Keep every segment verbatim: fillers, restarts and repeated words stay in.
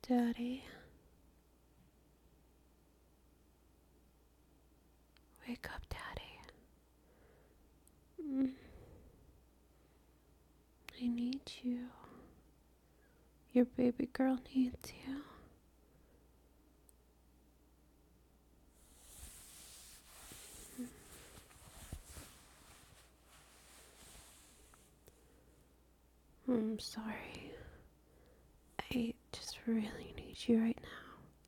Daddy. Wake up, Daddy. Mm. I need you. Your baby girl needs you. I'm sorry. I just really need you right now.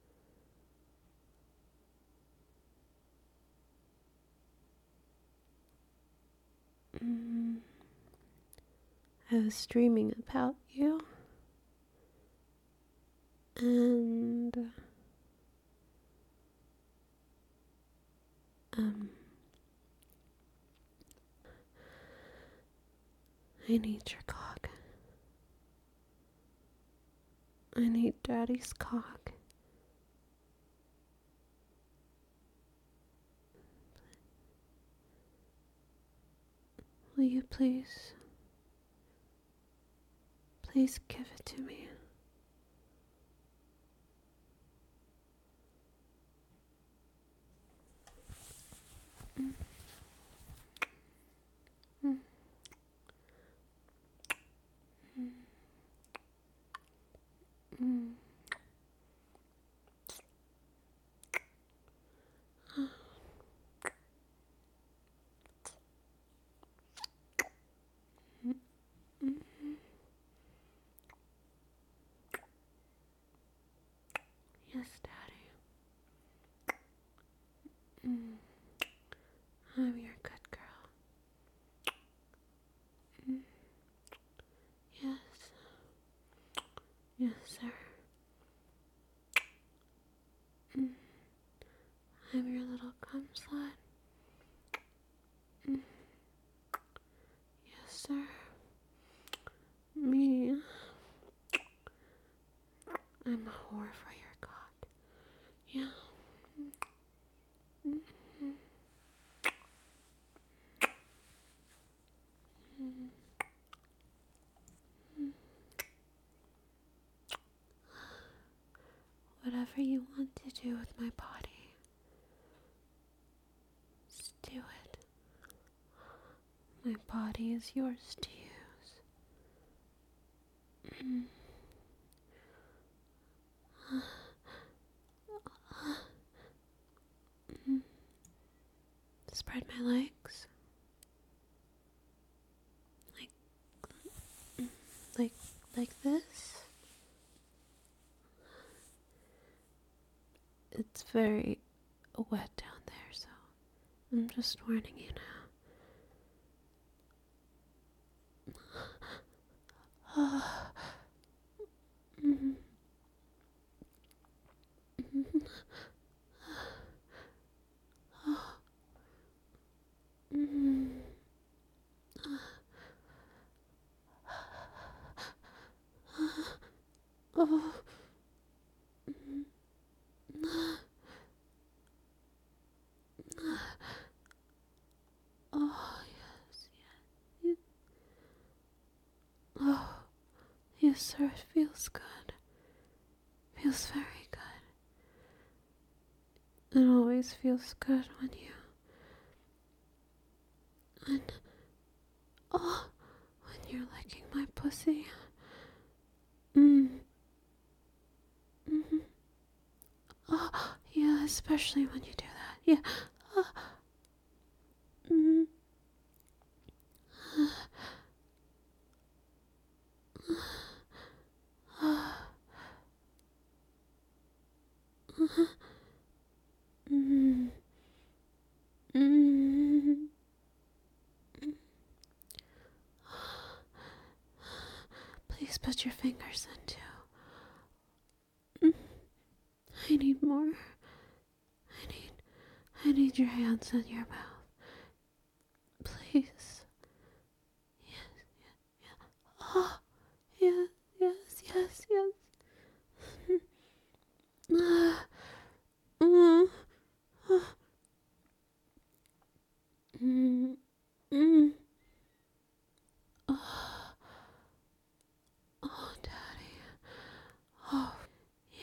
Mm. I was dreaming about you. And um I need your cock. I need Daddy's cock. Will you please, please give it to me? Mm. Mm. Mm. Mm. Mm. Yes, Daddy. Mm. I'm your good girl. Mm. Yes. Yes, sir. Mm. I'm your little cum slut. Mm. Yes, sir. Me. I'm a whore for your cock. Yeah. Mm. Mm. Mm. Mm. Whatever you want to do with my body, just do it. My body is yours to use. Mm. Mm. Spread my legs. Like, mm, like, like this. It's very wet down there, so I'm just warning you now. Mm. Mm. Mm. Oh. Oh, yes, yes. Oh, yes, sir, it feels good. Feels very good. It always feels good when you, when, oh, when you're licking my pussy. Mm. Mm-hmm. Oh, yeah, especially when you do that. Yeah. Oh. Mm. Mm. Mm. Please put your fingers in too. Mm. I need more. I need, I need your hands in your mouth. Please. Yes, yes, yes. Oh, yes, yes, yes, yes. Ah. Mm. Ah. Mm. Mm. Oh. Oh, Daddy. Oh,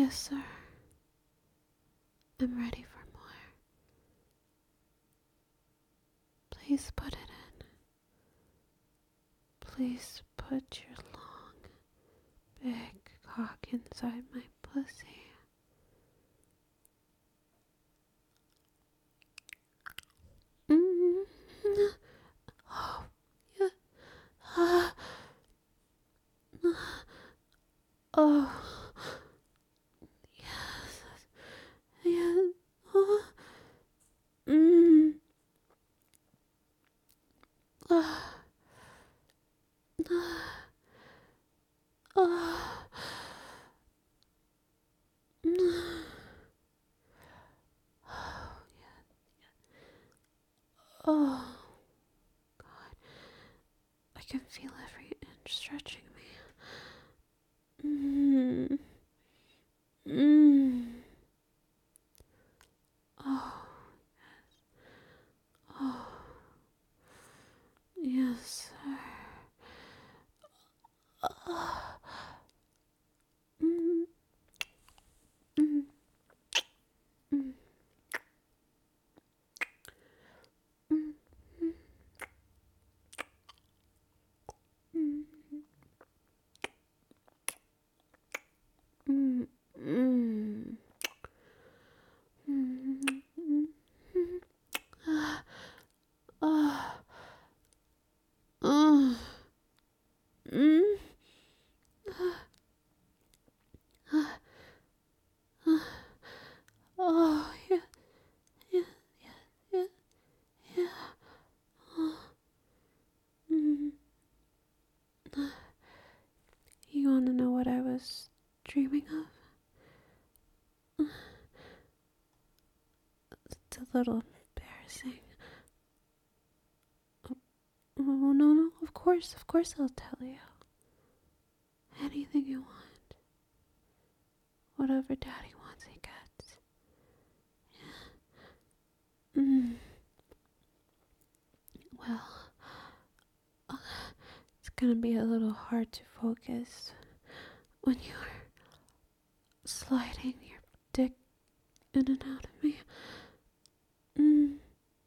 Yes, sir. I'm ready for more. Please put it in. Please put your long, big cock inside my pussy. Mm. Oh, yeah. Ah. Oh, yes. Yes. Oh. Mm. Ah. Ah. Ah. Mm. Oh, yeah. Oh, God. I can feel every inch stretching me. Mm. Mm. Oh, oh. Yes, sir. Ah. Mm. Mm. Mm. Mm. Mm. Mm. Mm. Mm. Mm. Ah. Ah. Ah. Mm. Ah. Ah. Ah. Oh, yeah, yeah, yeah, yeah, yeah. Oh. Mm. You want to know what I was dreaming of? It's a little embarrassing. Oh, no, no, of course, of course I'll tell you. Anything you want. Whatever Daddy wants, he gets. Mm. Well, uh, it's gonna be a little hard to focus when you're sliding your dick in and out of me. Mm.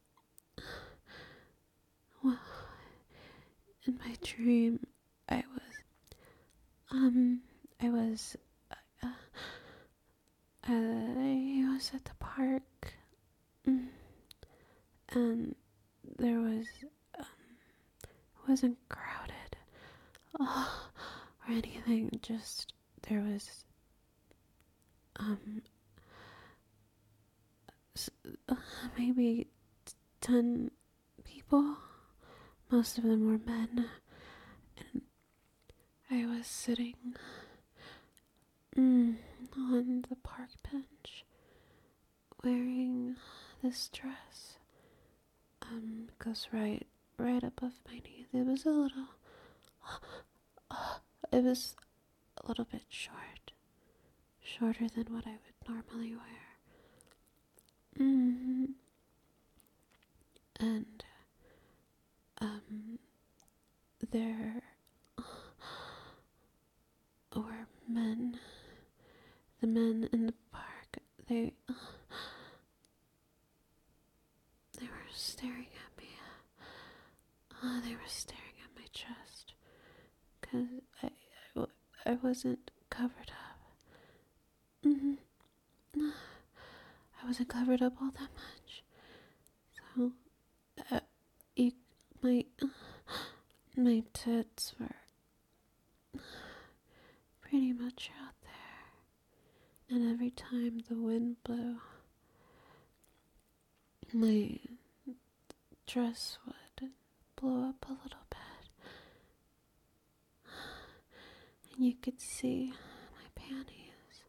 Well, in my dream, I was, um, I was, uh, I was at the park, mm, and there was, um, it wasn't crowded, oh, or anything, just, there was, um, s- uh, maybe ten people, most of them were men, and I was sitting, mm, on the park bench, wearing this dress. Um, goes right, right above my knees. It was a little, it was a little bit short, shorter than what I would normally wear. Mm-hmm. And, um, there were men, the men in the park, they, they were staring at me. Oh, they were staring at my chest, cause I, I, I wasn't covered up. Mm-hmm. I wasn't covered up all that much. So, uh, you, my, my tits were pretty much out there. And every time the wind blew, my dress would blow up a little bit. And you could see my panties.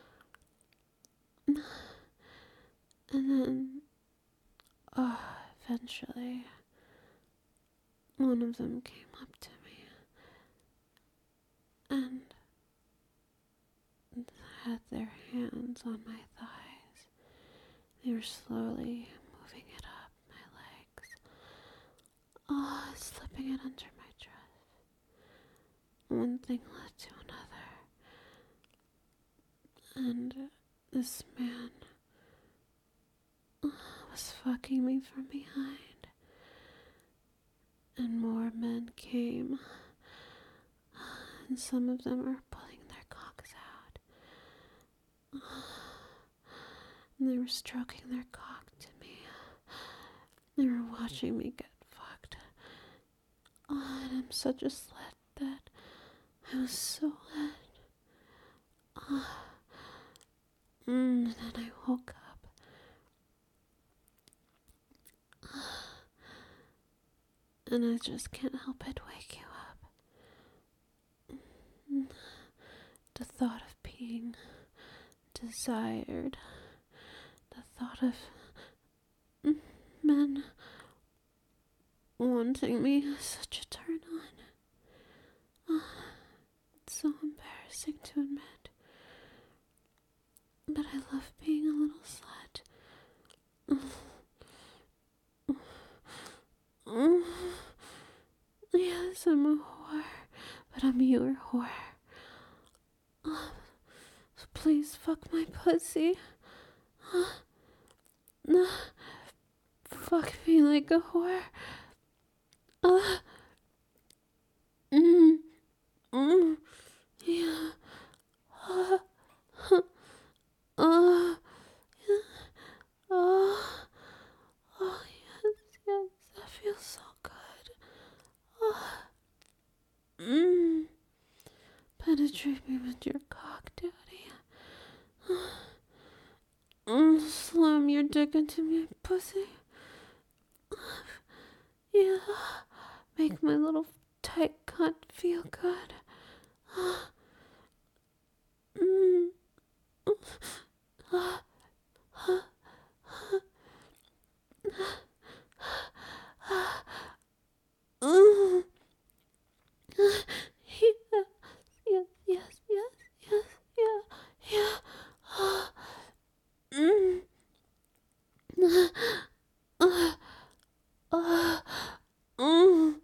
And then, oh, eventually, one of them came up to me and had their hands on my thighs. They were slowly moving it up my legs. Oh, slipping it under my dress. One thing led to another. And this man was fucking me from behind, and more men came, and some of them are pulling their cocks out, and they were stroking their cock to me. They were watching me get fucked. Oh, and I'm such a slut that I was so wet. Oh. Mm, and then I woke up. And I just can't help but wake you up. The thought of being desired, the thought of men wanting me is such a turn on. Oh, it's so embarrassing to admit. But I love being a little slut. Yes, I'm a whore, but I'm your whore. Oh, so please fuck my pussy. Uh, fuck me like a whore. Uh, mm, mm, yeah. Uh, uh, yeah. Oh, oh, yes, yes, that feels so good. Oh, mm. Penetrate me with your cock, daddy. Mm, slam your dick into my pussy. Yeah, make my little tight cunt feel good. Mm. Mm. Yes, yes, yes, yes, yes, yeah, yeah. Mm. Uh, uh, mm.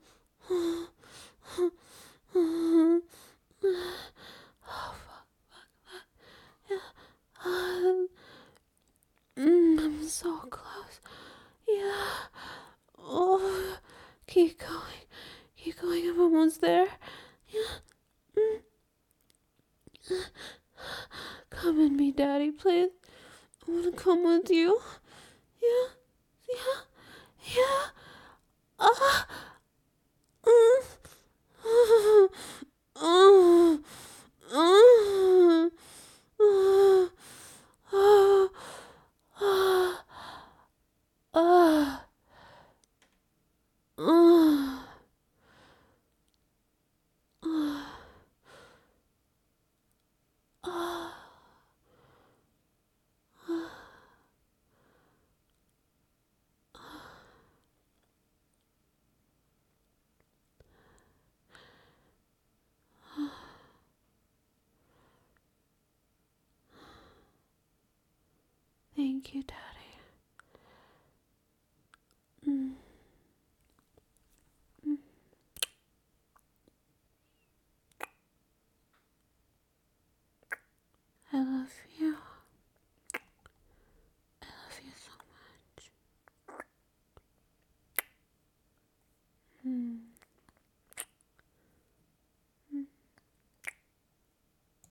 Oh, fuck, fuck, fuck. Yeah. Uh, mm, I'm so close. Yeah. Oh, keep going. Keep going. I'm almost there. Yeah. Mm. Come in me, daddy, please. I want to come with you. Yeah. Yeah. Yeah. Ah. Mm. Mm. Mm. Mm. Mm. Ah. Ah. Ah. Ah. Ah. Thank you, Daddy.